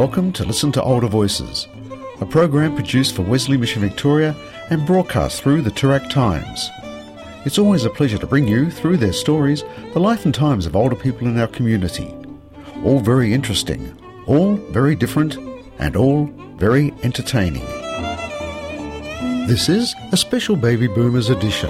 Welcome to Listen to Older Voices, a program produced for Wesley Mission Victoria and broadcast through the Toorak Times. It's always a pleasure to bring you, through their stories, the life and times of older people in our community. All very interesting, all very different, and all very entertaining. This is a special Baby Boomers edition.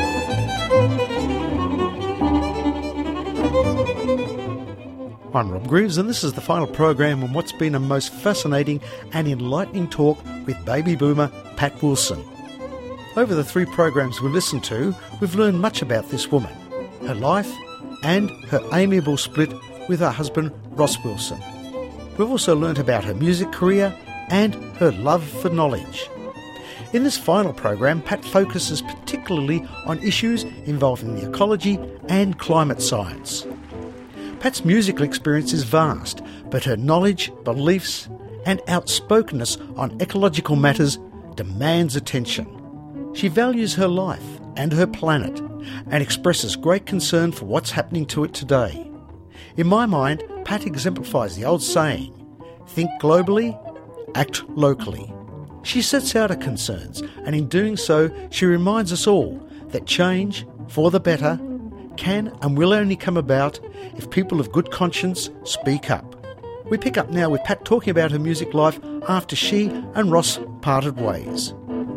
I'm Rob Greaves, and this is the final program on what's been a most fascinating and enlightening talk with baby boomer Pat Wilson. Over the 3 programs we've listened to, we've learned much about this woman, her life, and her amiable split with her husband Ross Wilson. We've also learnt about her music career and her love for knowledge. In this final program, Pat focuses particularly on issues involving the ecology and climate science. Pat's musical experience is vast, but her knowledge, beliefs, and outspokenness on ecological matters demands attention. She values her life and her planet and expresses great concern for what's happening to it today. In my mind, Pat exemplifies the old saying, think globally, act locally. She sets out her concerns, and in doing so, she reminds us all that change, for the better, can and will only come about if people of good conscience speak up. We pick up now with Pat talking about her music life after she and Ross parted ways.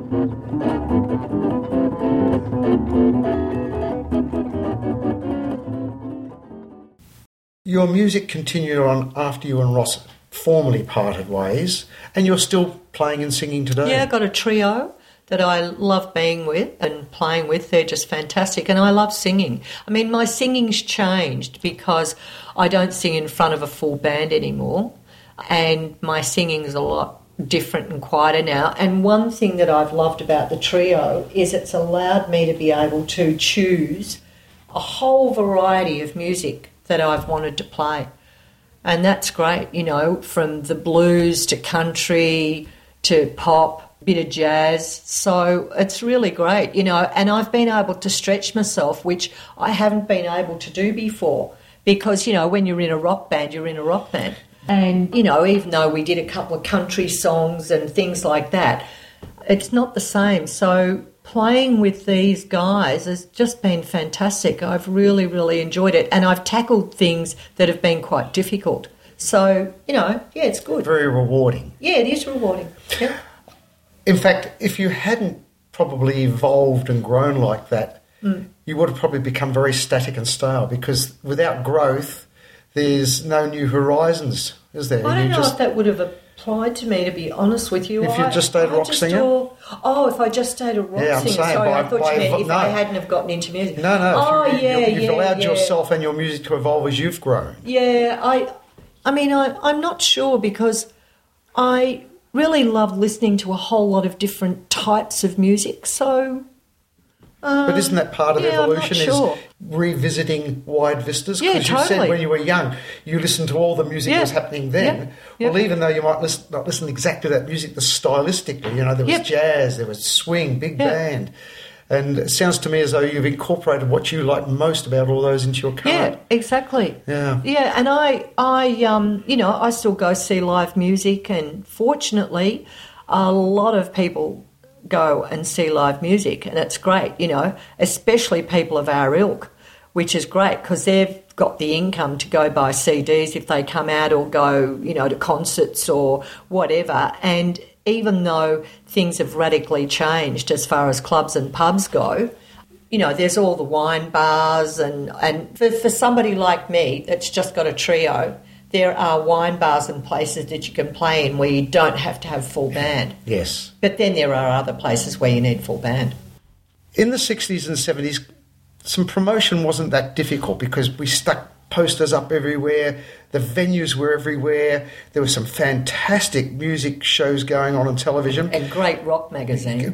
Your music continued on after you and Ross formally parted ways, and you're still playing and singing today. Yeah, I've got a trio that I love being with and playing with. They're just fantastic, and I love singing. I mean, my singing's changed because I don't sing in front of a full band anymore, and my singing's a lot different and quieter now. And one thing that I've loved about the trio is it's allowed me to be able to choose a whole variety of music that I've wanted to play. And that's great, you know, from the blues to country to pop, bit of jazz. So it's really great, you know, and I've been able to stretch myself, which I haven't been able to do before, because, you know, when you're in a rock band, you're in a rock band. And, you know, even though we did a couple of country songs and things like that, it's not the same. So playing with these guys has just been fantastic. I've really, really enjoyed it. And I've tackled things that have been quite difficult. So, you know, yeah, it's good. Very rewarding. Yeah, it is rewarding. Yeah. In fact, if you hadn't probably evolved and grown like that, you would have probably become very static and stale, because without growth, there's no new horizons, is there? I don't know if that would have applied to me, to be honest with you. If you just stayed a rock singer? If I just stayed a rock singer. I'm saying, sorry, I thought you meant if I hadn't have gotten into music. No. You've allowed yourself and your music to evolve as you've grown. Yeah, I mean, I'm not sure, because I really love listening to a whole lot of different types of music. So, but isn't that part of evolution? I'm not sure. Is revisiting wide vistas? Yeah, because totally. You said when you were young, you listened to all the music that was happening then. Well, even though you might not listen exactly to that music, the stylistically, you know, there was jazz, there was swing, big band. And it sounds to me as though you've incorporated what you like most about all those into your current. Yeah, exactly. Yeah. Yeah, and I you know, I still go see live music, and fortunately, a lot of people go and see live music, and it's great, you know, especially people of our ilk, which is great because they've got the income to go buy CDs if they come out, or go, you know, to concerts or whatever. And even though things have radically changed as far as clubs and pubs go, you know, there's all the wine bars, and for somebody like me that's just got a trio, there are wine bars and places that you can play in where you don't have to have full band. Yes. But then there are other places where you need full band. In the 60s and 70s, some promotion wasn't that difficult because we stuck posters up everywhere, the venues were everywhere, there were some fantastic music shows going on television. And great rock magazines.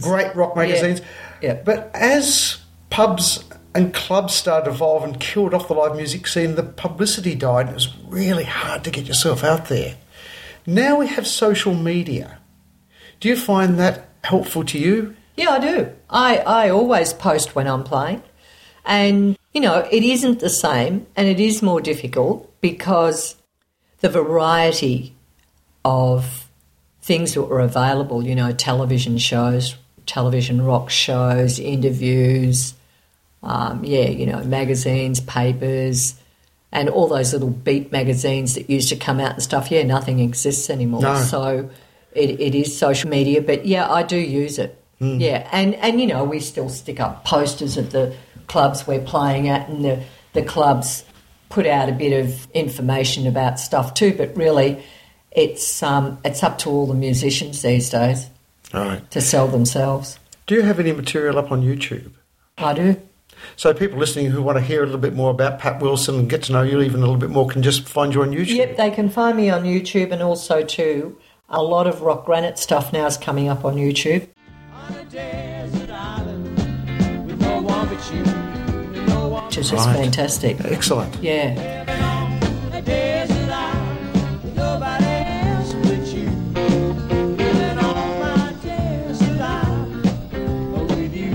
Yeah. But as pubs and clubs started to evolve and killed off the live music scene, the publicity died, and it was really hard to get yourself out there. Now we have social media. Do you find that helpful to you? Yeah, I do. I always post when I'm playing. And, you know, it isn't the same, and it is more difficult because the variety of things that were available, you know, television shows, television rock shows, interviews, magazines, papers, and all those little beat magazines that used to come out and stuff. Yeah, nothing exists anymore. No. So it is social media, but yeah, I do use it. Yeah, and you know, we still stick up posters of the clubs we're playing at, and the clubs put out a bit of information about stuff too, but really it's up to all the musicians these days to sell themselves. Do you have any material up on YouTube? I do. So people listening who want to hear a little bit more about Pat Wilson and get to know you even a little bit more can just find you on YouTube? Yep, they can find me on YouTube, and also too, a lot of Rock Granite stuff now is coming up on YouTube. On a desert island with no one but you, no one. Which is just fantastic. Excellent. Yeah. Living on a desert island with nobody else but you. Living on my desert island with you.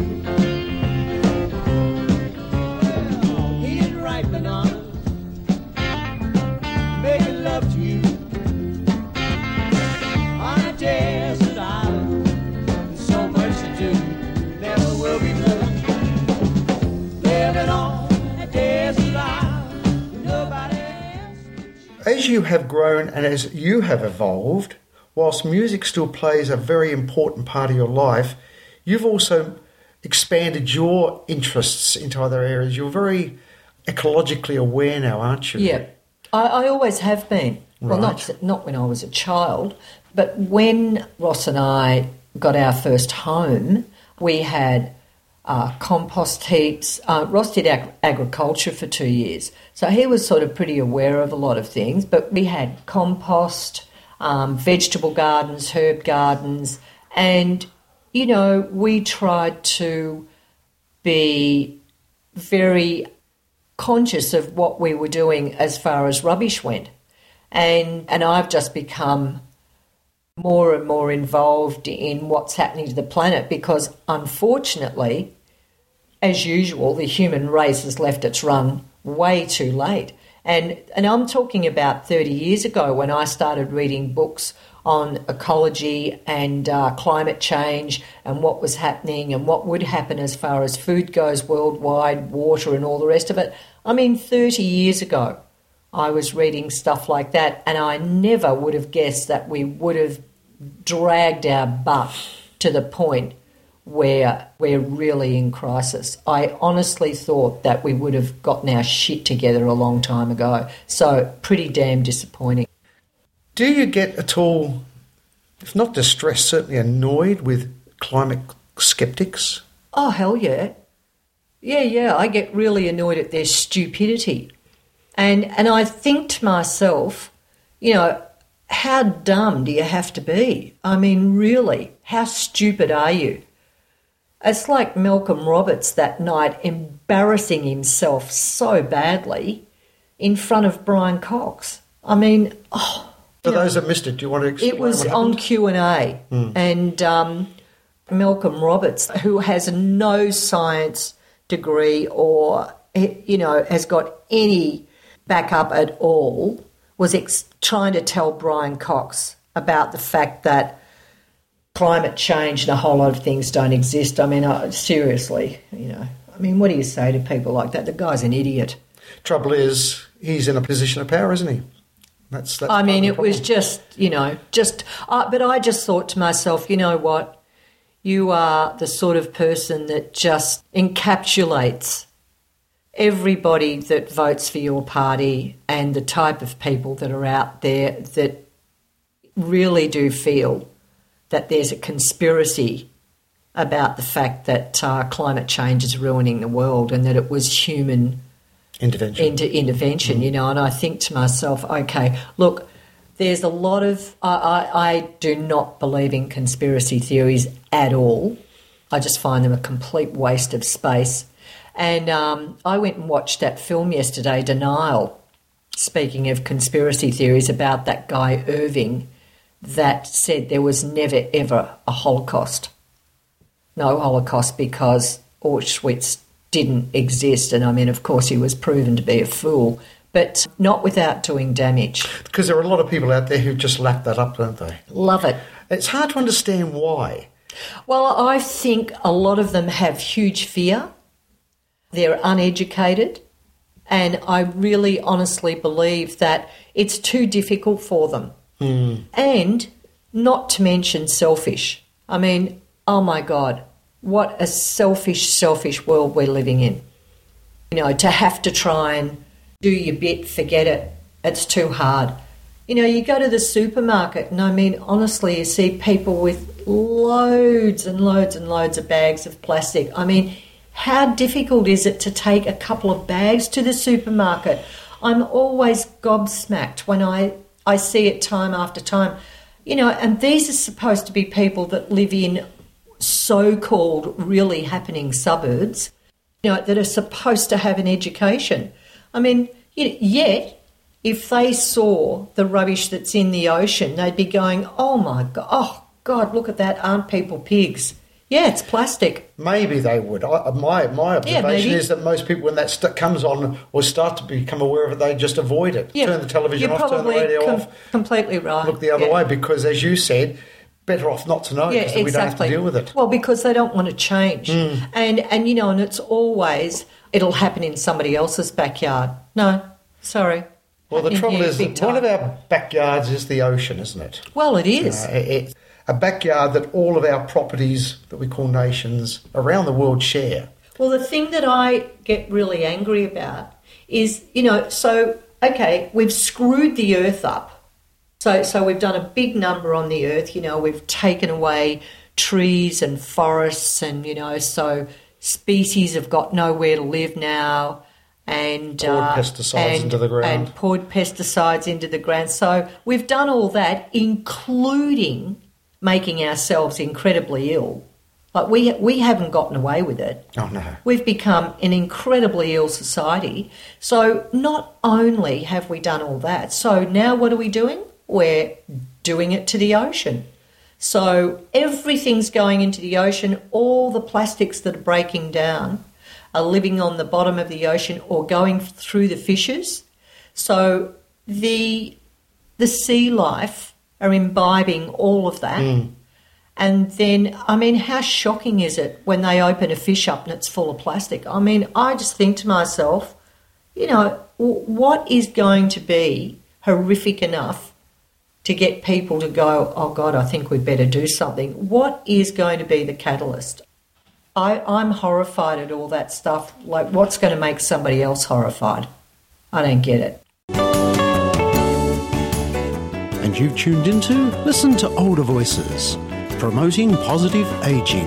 Eating ripe bananas, making love to you. On a desert island, there's so much to do, never will be blue. Living on a desert island with nobody else but you. As you have grown and as you have evolved, whilst music still plays a very important part of your life, you've also expanded your interests into other areas. You're very ecologically aware now, aren't you? Yeah. I always have been. Well, Right. not when I was a child, but when Ross and I got our first home, we had compost heaps. Ross did agriculture for 2 years, so he was sort of pretty aware of a lot of things, but we had compost, vegetable gardens, herb gardens, and, you know, we tried to be very conscious of what we were doing as far as rubbish went. And I've just become more and more involved in what's happening to the planet because, unfortunately, as usual, the human race has left its run way too late. And I'm talking about 30 years ago when I started reading books on ecology and climate change and what was happening and what would happen as far as food goes worldwide, water and all the rest of it. I mean, 30 years ago, I was reading stuff like that, and I never would have guessed that we would have dragged our butt to the point where we're really in crisis. I honestly thought that we would have gotten our shit together a long time ago. So pretty damn disappointing. Do you get at all, if not distressed, certainly annoyed with climate skeptics? Oh, hell yeah. Yeah, I get really annoyed at their stupidity. And I think to myself, you know, how dumb do you have to be? I mean, really, how stupid are you? It's like Malcolm Roberts that night embarrassing himself so badly in front of Brian Cox. I mean, For those that missed it, do you want to explain it was what on happened? Q&A, and Malcolm Roberts, who has no science degree or, you know, has got any backup at all, was trying to tell Brian Cox about the fact that climate change and a whole lot of things don't exist. I mean, seriously, you know, I mean, what do you say to people like that? The guy's an idiot. Trouble is, he's in a position of power, isn't he? That's I mean, it was problem. just, you know, but I just thought to myself, you know what? You are the sort of person that just encapsulates everybody that votes for your party and the type of people that are out there that really do feel that there's a conspiracy about the fact that climate change is ruining the world and that it was human intervention, you know. And I think to myself, okay, look, there's a lot of... I do not believe in conspiracy theories at all. I just find them a complete waste of space. And I went and watched that film yesterday, Denial, speaking of conspiracy theories, about that guy Irving that said there was never, ever a Holocaust. No Holocaust because Auschwitz didn't exist. And, I mean, of course, he was proven to be a fool. but not without doing damage. Because there are a lot of people out there who just lap that up, don't they? Love it. It's hard to understand why. Well, I think a lot of them have huge fear. They're uneducated. And I really honestly believe that it's too difficult for them. And not to mention selfish. I mean, oh my God, what a selfish world we're living in. You know, to have to try and do your bit, forget it. It's too hard. You know, you go to the supermarket and I mean, honestly, you see people with loads and loads and loads of bags of plastic. I mean, how difficult is it to take a couple of bags to the supermarket? I'm always gobsmacked when I see it time after time. You know, and these are supposed to be people that live in so-called really happening suburbs, you know, that are supposed to have an education. I mean, yet if they saw the rubbish that's in the ocean, they'd be going, oh God, look at that, aren't people pigs? Yeah, it's plastic. Maybe they would. My observation is that most people, when that comes on or start to become aware of it, they just avoid it. Yeah, turn the television off, turn the radio off. Completely right. Look the other way because, as you said, better off not to know because we don't have to deal with it. Well, because they don't want to change. And you know, and it's always, it'll happen in somebody else's backyard. No, sorry. Well, the trouble is that one of our backyards is the ocean, isn't it? Well, it is. It's a backyard that all of our properties that we call nations around the world share. Well, the thing that I get really angry about is, you know, so, okay, we've screwed the earth up. So we've done a big number on the earth, you know, we've taken away trees and forests and, you know, so species have got nowhere to live now. And poured pesticides into the ground. And poured pesticides into the ground. So we've done all that, including making ourselves incredibly ill. Like we haven't gotten away with it. Oh, no. We've become an incredibly ill society. So not only have we done all that, so now what are we doing? We're doing it to the ocean. So everything's going into the ocean. All the plastics that are breaking down are living on the bottom of the ocean or going through the fishes. So the sea life are imbibing all of that. And then, I mean, how shocking is it when they open a fish up and it's full of plastic? I mean, I just think to myself, you know, what is going to be horrific enough to get people to go, oh, God, I think we'd better do something? What is going to be the catalyst? I'm horrified at all that stuff. Like, what's going to make somebody else horrified? I don't get it. And you've tuned into Listen to Older Voices, promoting positive ageing.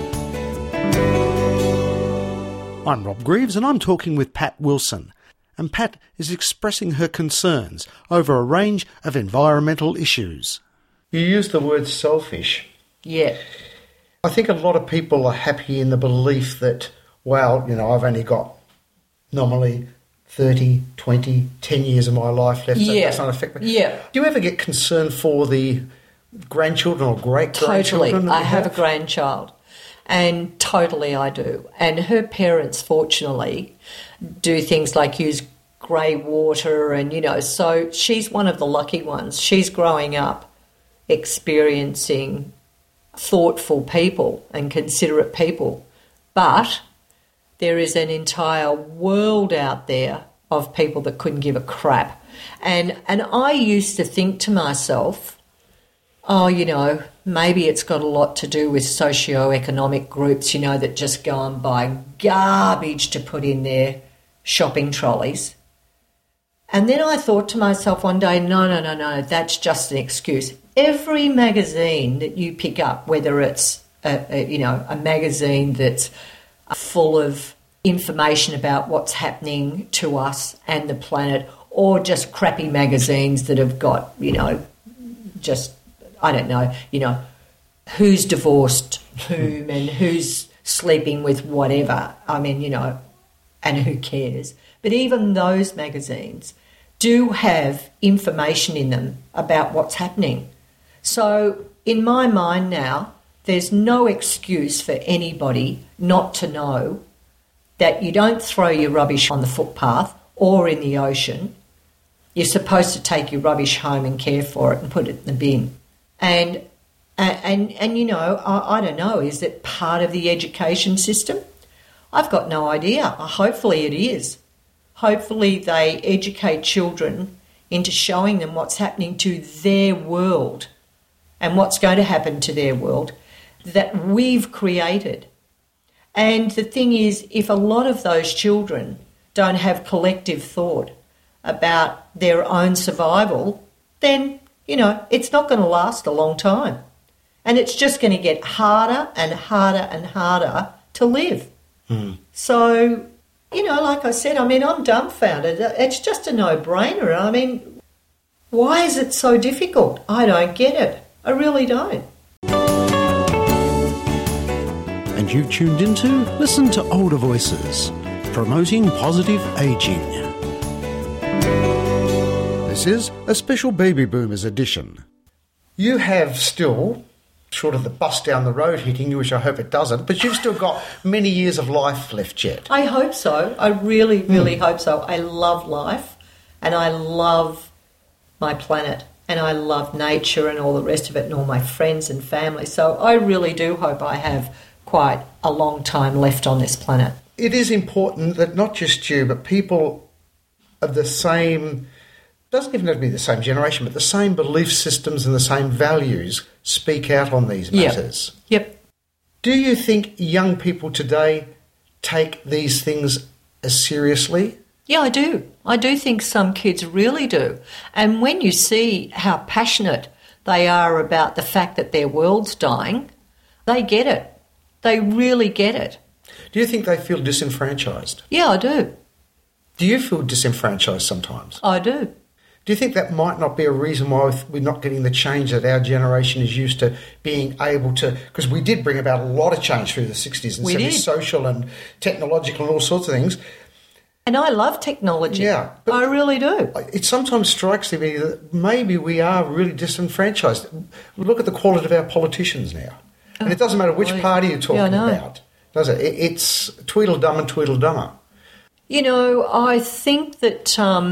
I'm Rob Greaves and I'm talking with Pat Wilson. And Pat is expressing her concerns over a range of environmental issues. You used the word selfish. Yeah. I think a lot of people are happy in the belief that, well, you know, I've only got normally 30, 20, 10 years of my life left. So that's not affect me. Yeah. Do you ever get concerned for the grandchildren or great-grandchildren? Totally. I have a grandchild, and totally I do. And her parents, fortunately, do things like use grey water and, you know, so she's one of the lucky ones. She's growing up experiencing thoughtful people and considerate people. But there is an entire world out there of people that couldn't give a crap. And I used to think to myself, oh, you know, maybe it's got a lot to do with socio-economic groups, you know, that just go and buy garbage to put in their shopping trolleys. And then I thought to myself one day, no, that's just an excuse. Every magazine that you pick up, whether it's a magazine that's full of information about what's happening to us and the planet, or just crappy magazines that have got, you know, just, I don't know, you know, who's divorced whom and who's sleeping with whatever. I mean, you know, and who cares? But even those magazines do have information in them about what's happening. So in my mind now, there's no excuse for anybody not to know that you don't throw your rubbish on the footpath or in the ocean, you're supposed to take your rubbish home and care for it and put it in the bin. And you know, I don't know, is it part of the education system? I've got no idea. Hopefully it is. Hopefully they educate children into showing them what's happening to their world and what's going to happen to their world that we've created. And the thing is, if a lot of those children don't have collective thought about their own survival, then, you know, it's not going to last a long time. And it's just going to get harder and harder and harder to live. So, you know, like I said, I mean, I'm dumbfounded. It's just a no-brainer. I mean, why is it so difficult? I don't get it. I really don't. And you tuned into Listen to Older Voices, promoting positive ageing. This is a special Baby Boomers edition. You have still, short of the bus down the road hitting you, which I hope it doesn't, but you've still got many years of life left yet. I hope so. I really, really hope so. I love life and I love my planet and I love nature and all the rest of it and all my friends and family. So I really do hope I have quite a long time left on this planet. It is important that not just you, but people of the same, doesn't even have to be the same generation, but the same belief systems and the same values speak out on these matters. Yep. Do you think young people today take these things as seriously? Yeah, I do. I do think some kids really do. And when you see how passionate they are about the fact that their world's dying, they get it. They really get it. Do you think they feel disenfranchised? Yeah, I do. Do you feel disenfranchised sometimes? I do. Do you think that might not be a reason why we're not getting the change that our generation is used to being able to... Because we did bring about a lot of change through the 60s and We 70s, did. social and technological and all sorts of things. And I love technology. Yeah, but I really do. It sometimes strikes me that maybe we are really disenfranchised. Look at the quality of our politicians now. And it doesn't matter which party you're talking about, does it? It's Tweedledum and Tweedledummer. You know, I think that,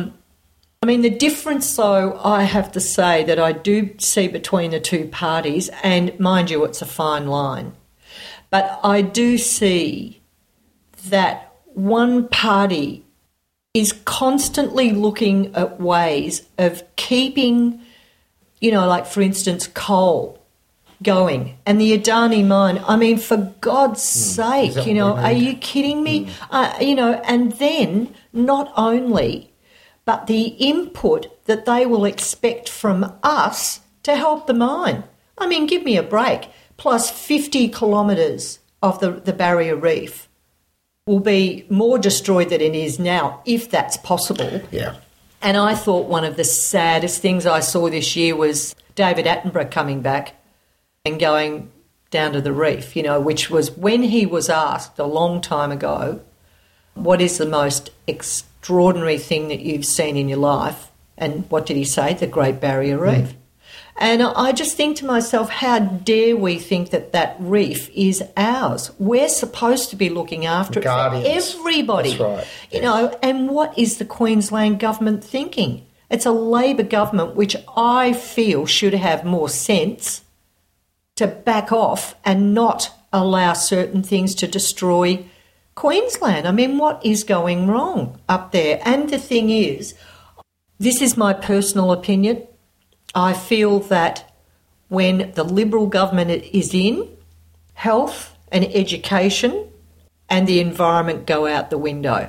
the difference, though, I have to say that I do see between the two parties, and mind you, it's a fine line, but I do see that one party is constantly looking at ways of keeping, you know, like, for instance, coal going and the Adani mine. I mean, for God's sake, you know, are you kidding me? You know, and then not only, but the input that they will expect from us to help the mine. I mean, give me a break. Plus 50 kilometres of the barrier reef will be more destroyed than it is now, if that's possible. Yeah. And I thought one of the saddest things I saw this year was David Attenborough coming back and going down to the reef, you know, which was when he was asked a long time ago, what is the most extraordinary thing that you've seen in your life? And what did he say? The Great Barrier Reef. And I just think to myself, how dare we think that that reef is ours? We're supposed to be looking after Guardians. it for everybody. That's right. You know, and what is the Queensland government thinking? It's a Labor government which I feel should have more sense to back off and not allow certain things to destroy Queensland. I mean, what is going wrong up there? And the thing is, this is my personal opinion, I feel that when the Liberal government is in, health and education and the environment go out the window.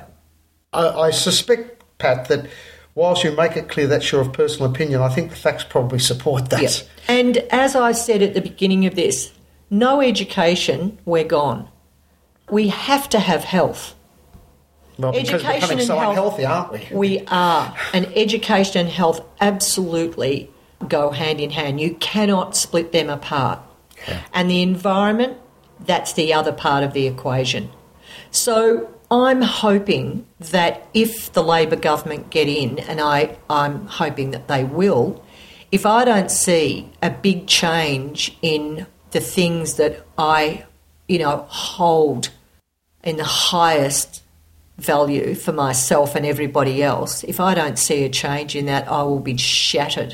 I suspect, Pat, that whilst you make it clear that's your personal opinion, I think the facts probably support that. Yeah. And as I said at the beginning of this, no education, we're gone. We have to have health. Well, because we're becoming so unhealthy, aren't we? We are. And education and health absolutely go hand in hand. You cannot split them apart. Yeah. And the environment, that's the other part of the equation. So I'm hoping that if the Labor government get in, and I'm hoping that they will, if I don't see a big change in the things that I, you know, hold in the highest value for myself and everybody else, if I don't see a change in that, I will be shattered.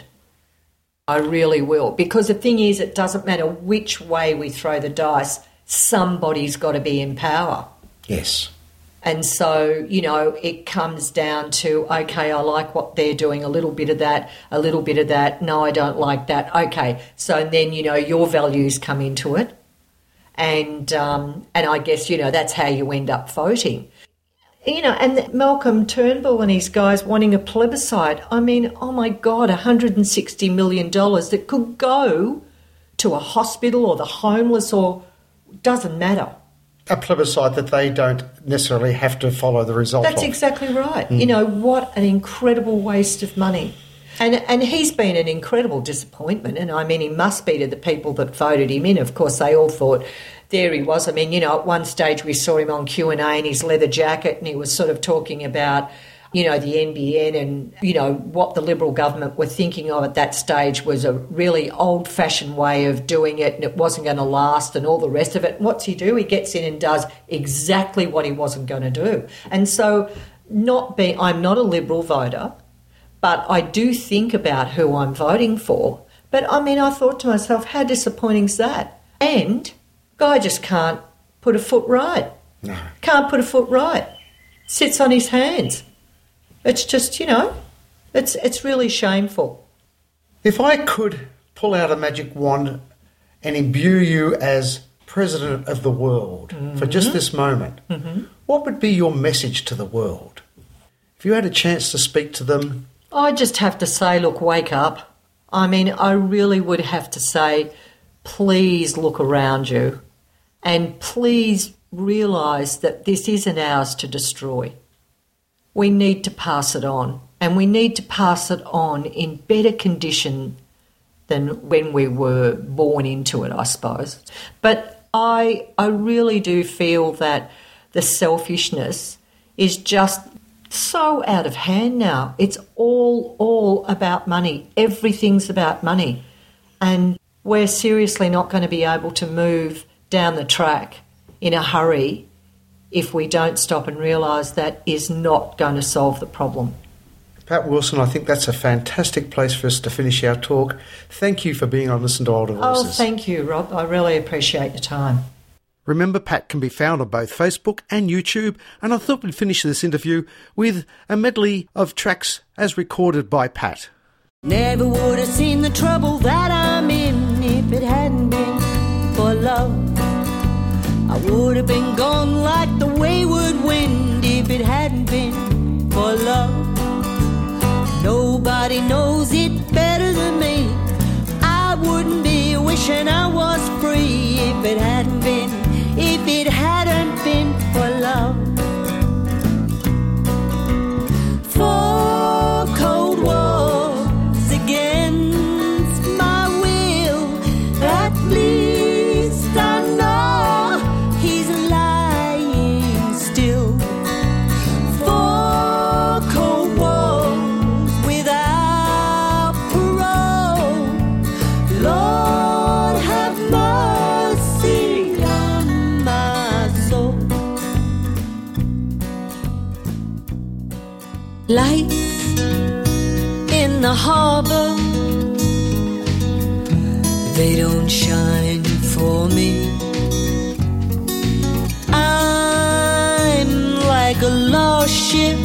I really will. Because the thing is, it doesn't matter which way we throw the dice, somebody's got to be in power. Yes. And so, you know, it comes down to, okay, I like what they're doing, a little bit of that, no, I don't like that, okay. So then, you know, your values come into it. And I guess, you know, that's how you end up voting. You know, and Malcolm Turnbull and his guys wanting a plebiscite, I mean, oh my God, $160 million that could go to a hospital or the homeless or doesn't matter. A plebiscite that they don't necessarily have to follow the result That's of. exactly right. You know, what an incredible waste of money. And he's been an incredible disappointment, and I mean, he must be to the people that voted him in. Of course, they all thought, there he was. I mean, you know, at one stage we saw him on Q&A in his leather jacket, and he was sort of talking about, you know, the NBN and, you know, what the Liberal government were thinking of at that stage was a really old-fashioned way of doing it, and it wasn't going to last and all the rest of it. And what's he do? He gets in and does exactly what he wasn't going to do. And so I'm not a Liberal voter, but I do think about who I'm voting for. But, I mean, I thought to myself, how disappointing is that? And guy just can't put a foot right. No. Can't put a foot right. Sits on his hands. It's just, you know, it's really shameful. If I could pull out a magic wand and imbue you as president of the world for just this moment, what would be your message to the world? If you had a chance to speak to them... I just have to say, look, wake up. I mean, I really would have to say, please look around you and please realise that this isn't ours to destroy. We need to pass it on, and we need to pass it on in better condition than when we were born into it, I suppose. But I really do feel that the selfishness is just so out of hand now. It's all about money. Everything's about money. And we're seriously not going to be able to move down the track in a hurry if we don't stop and realise that is not going to solve the problem. Pat Wilson, I think that's a fantastic place for us to finish our talk. Thank you for being on Listen to Older Voices. Oh, thank you, Rob. I really appreciate your time. Remember, Pat can be found on both Facebook and YouTube, and I thought we'd finish this interview with a medley of tracks as recorded by Pat. Never would have seen the trouble that I'm in if it hadn't been for love. I would have been gone like the wayward wind if it hadn't been for love. Nobody knows it better than me. I wouldn't be wishing I was free if it hadn't been for love. 4 cold wars against my will, at least I know he's lying still. 4 cold wars without parole. Lord have mercy on my soul. Lights in the harbor, they don't shine for me. I'm like a lost ship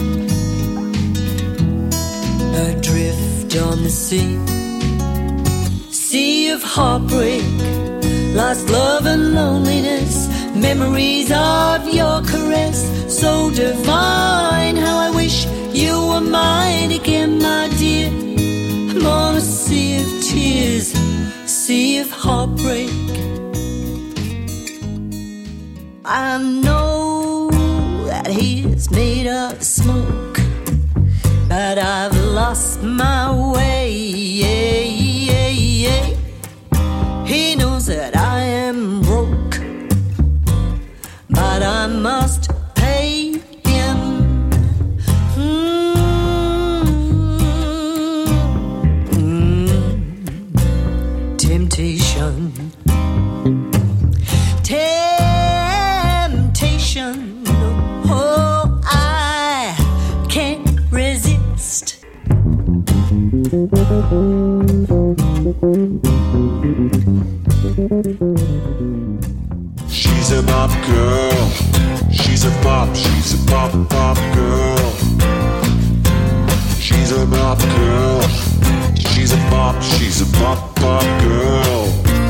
adrift on the sea. Sea of heartbreak, lost love and loneliness, memories of your caress, so divine. How I wish you were mine again, my dear. I'm on a sea of tears, sea of heartbreak. I know that he is made of smoke, but I've lost my way. He knows that I am broke, but I must pay him. Temptation, temptation. Oh, I She's a bop girl. She's a bop girl. She's a bop girl. She's a bop girl.